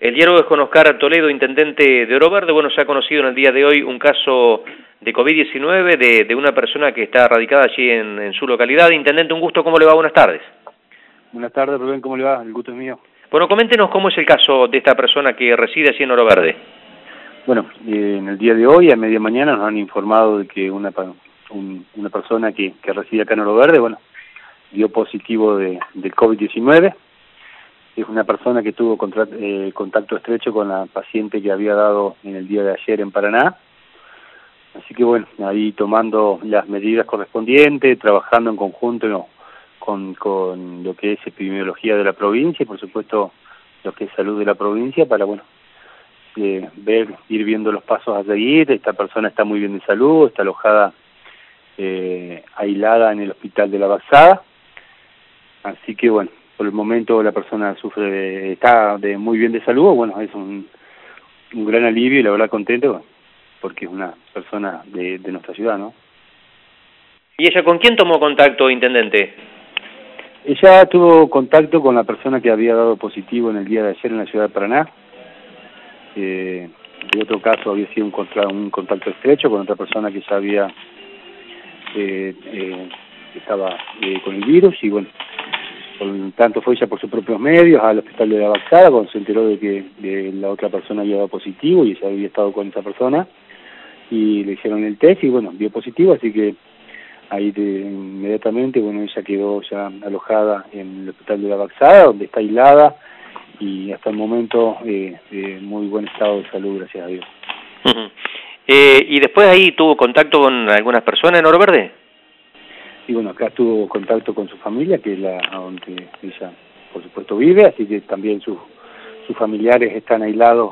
El diálogo es con Oscar Toledo, intendente de Oro Verde. Bueno, se ha conocido en el día de hoy un caso de COVID-19 de una persona que está radicada allí en su localidad. Intendente, un gusto, ¿cómo le va? Buenas tardes. Buenas tardes, Rubén, ¿cómo le va? El gusto es mío. Bueno, coméntenos cómo es el caso de esta persona que reside allí en Oro Verde. Bueno, en el día de hoy, a media mañana, nos han informado de que una persona que reside acá en Oro Verde, bueno, dio positivo del COVID-19. Es una persona que tuvo contacto estrecho con la paciente que había dado en el día de ayer en Paraná. Así que bueno, ahí tomando las medidas correspondientes, trabajando en conjunto con lo que es epidemiología de la provincia y por supuesto lo que es salud de la provincia para, bueno, ir viendo los pasos a seguir. Esta persona está muy bien de salud, está alojada, aislada en el hospital de La Baxada. Así que bueno, por el momento la persona está muy bien de salud. Bueno, es un gran alivio y la verdad contento porque es una persona de nuestra ciudad, ¿no? ¿Y ella con quién tomó contacto, intendente? Ella tuvo contacto con la persona que había dado positivo en el día de ayer en la ciudad de Paraná. En otro caso había sido un contacto estrecho con otra persona que ya había estaba con el virus y bueno, por tanto fue ella por sus propios medios al hospital de La Baxada cuando se enteró de que la otra persona había dado positivo y ella había estado con esa persona y le hicieron el test y bueno, dio positivo, así que ahí inmediatamente, bueno, ella quedó ya alojada en el hospital de La Baxada, donde está aislada y hasta el momento muy buen estado de salud, gracias a Dios. ¿Y después ahí tuvo contacto con algunas personas en Oro Verde? Y bueno, acá tuvo contacto con su familia, que es donde ella, por supuesto, vive, así que también sus familiares están aislados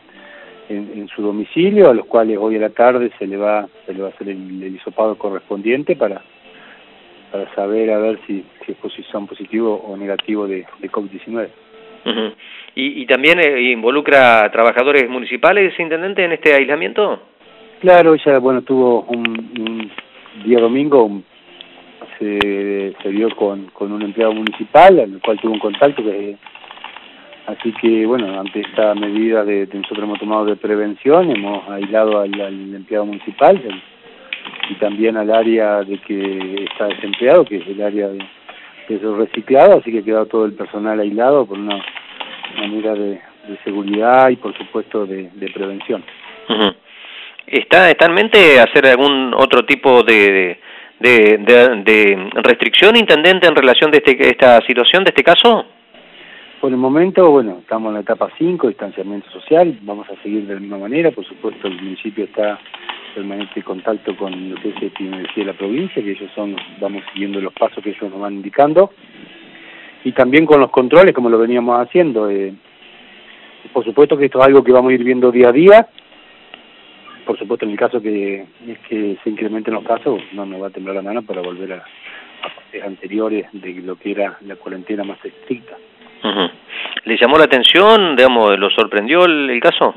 en su domicilio, a los cuales hoy a la tarde se le va a hacer el hisopado correspondiente para saber a ver si son positivos o negativos de COVID-19. ¿Y también involucra a trabajadores municipales, intendente, en este aislamiento? Claro, ella, bueno, tuvo un día domingo, se vio con un empleado municipal, al cual tuvo un contacto, así que, bueno, ante esta medida que nosotros hemos tomado de prevención, hemos aislado al empleado municipal y también al área de que está desempleado, que es el área de reciclado, así que ha quedado todo el personal aislado por una manera de seguridad y por supuesto de prevención. ¿Está en mente hacer algún otro tipo de restricción, intendente, en relación de esta situación, de este caso? Por el momento, bueno, estamos en la etapa 5, distanciamiento social, vamos a seguir de la misma manera, por supuesto el municipio está en permanente contacto con lo que es la epidemiología de la provincia, que vamos siguiendo los pasos que ellos nos van indicando, y también con los controles, como lo veníamos haciendo. Por supuesto que esto es algo que vamos a ir viendo día a día, por supuesto en el caso que se incrementen los casos, no nos va a temblar la mano para volver a fases anteriores de lo que era la cuarentena más estricta. ¿Le llamó la atención, digamos, lo sorprendió el caso?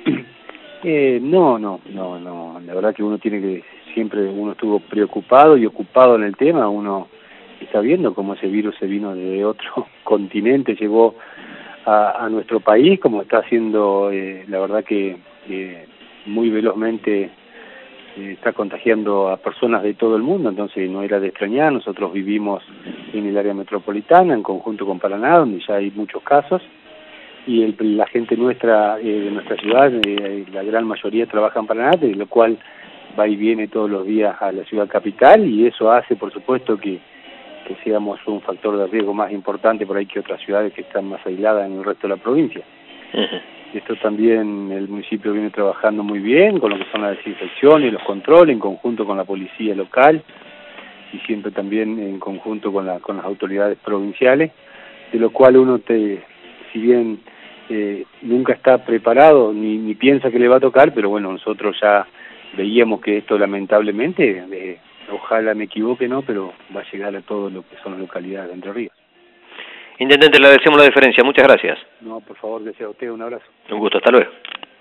No, la verdad que siempre uno estuvo preocupado y ocupado en el tema, uno está viendo cómo ese virus se vino de otro continente, llegó a nuestro país, como está haciendo, la verdad que muy velozmente está contagiando a personas de todo el mundo, entonces no era de extrañar. Nosotros vivimos en el área metropolitana, en conjunto con Paraná, donde ya hay muchos casos, y la gente nuestra, de nuestra ciudad, la gran mayoría trabaja en Paraná, de lo cual va y viene todos los días a la ciudad capital, y eso hace, por supuesto, que seamos un factor de riesgo más importante por ahí que otras ciudades que están más aisladas en el resto de la provincia. Esto también el municipio viene trabajando muy bien con lo que son las desinfecciones, los controles, en conjunto con la policía local y siempre también en conjunto con las autoridades provinciales, de lo cual uno si bien nunca está preparado ni piensa que le va a tocar, pero bueno, nosotros ya veíamos que esto lamentablemente, ojalá me equivoque, ¿no?, pero va a llegar a todo lo que son las localidades de Entre Ríos. Intendente, le agradecemos la deferencia. Muchas gracias. No, por favor, deseo a usted un abrazo. Un gusto, hasta luego.